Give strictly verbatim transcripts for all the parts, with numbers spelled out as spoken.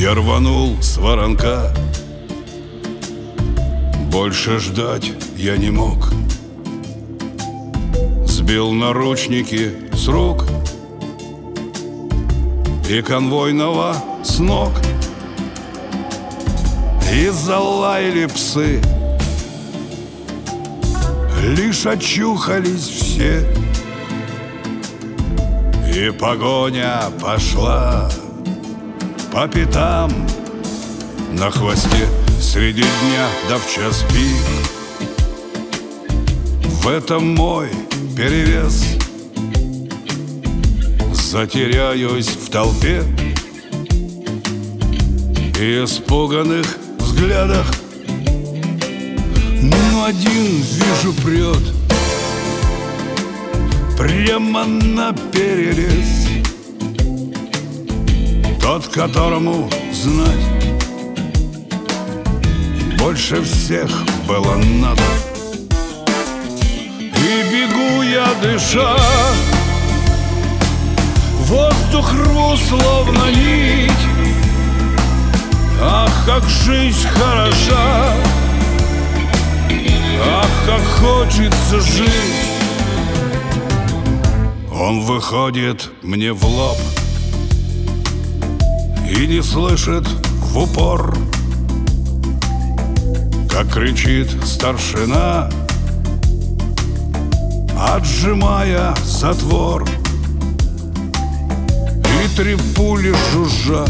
Я рванул с воронка. Больше ждать я не мог. Сбил наручники с рук и конвойного с ног. И залаяли псы. Лишь очухались все, и погоня пошла по пятам. На хвосте среди дня да в час пик. В этом мой перевес. Затеряюсь в толпе и испуганных взглядах. Но один вижу прет прямо на перерез. Тот, которому знать больше всех было надо. И бегу я, дыша, воздух рву, словно нить. Ах, как жизнь хороша, ах, как хочется жить. Он выходит мне в лоб и не слышит в упор, как кричит старшина, отжимая затвор. И три пули жужжат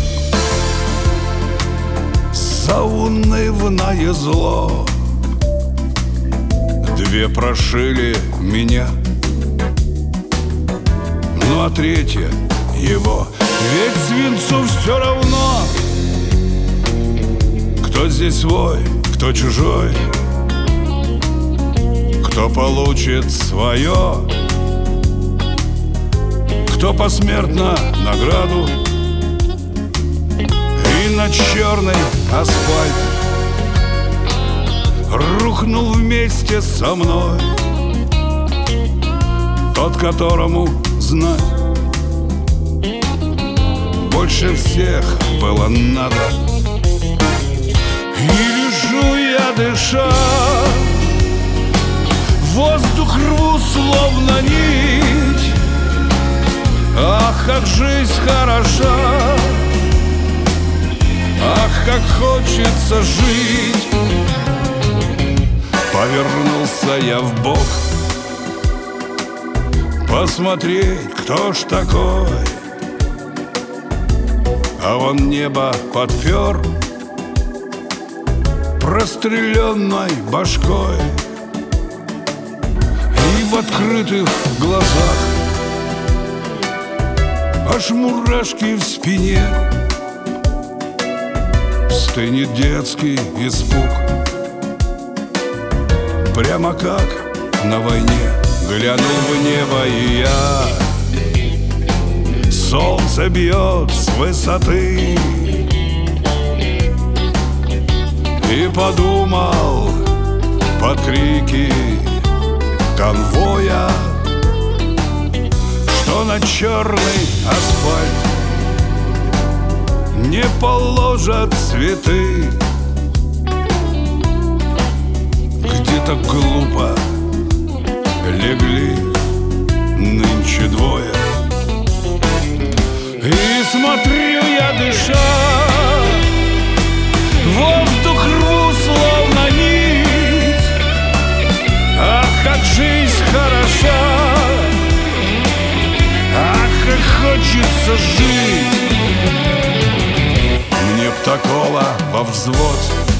заунывное зло. Две прошили меня, ну а третья его. Ведь свинцу все равно, кто здесь свой, кто чужой, кто получит свое, кто посмертно награду. И на черный асфальт рухнул вместе со мной тот, которому знать больше всех было надо. И лежу я, дыша, воздух рву, словно нить. Ах, как жизнь хороша, ах, как хочется жить. Повернулся я вбок посмотреть, кто ж такой. А вон небо подпер простреленной башкой. И в открытых глазах аж мурашки в спине. Стынет детский испуг, прямо как на войне. Глянул в небо и я, солнце бьет с высоты, и подумал под крики конвоя, что на черный асфальт не положат цветы. Где-то глупо легли нынче двое. И смотрю я, дыша, воздух рву, словно нить. Ах, как жизнь хороша, ах, как хочется жить. Мне б такого во взвод.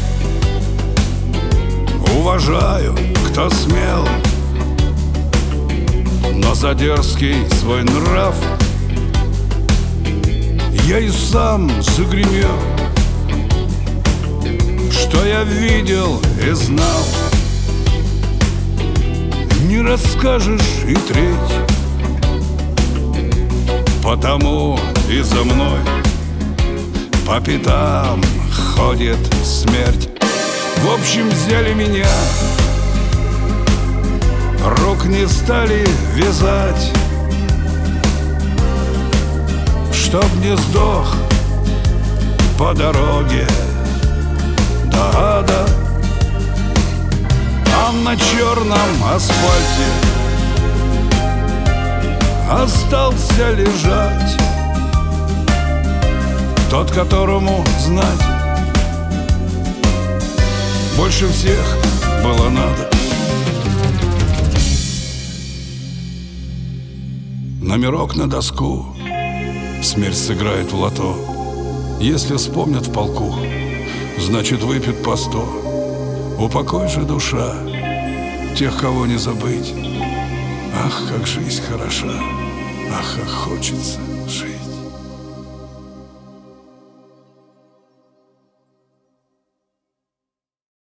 Уважаю, кто смел, но за дерзкий свой нрав я и сам загремел. Что я видел и знал, не расскажешь и треть. Потому и за мной по пятам ходит смерть. В общем, взяли меня, рук не стали вязать, чтоб не сдох по дороге до ада, а на черном асфальте остался лежать тот, которому знать больше всех было надо. Номерок на доску, смерть сыграет в лото. Если вспомнят в полку, значит выпьют по сто. Упокой же, душа, тех, кого не забыть. Ах, как жизнь хороша, ах, как хочется жить.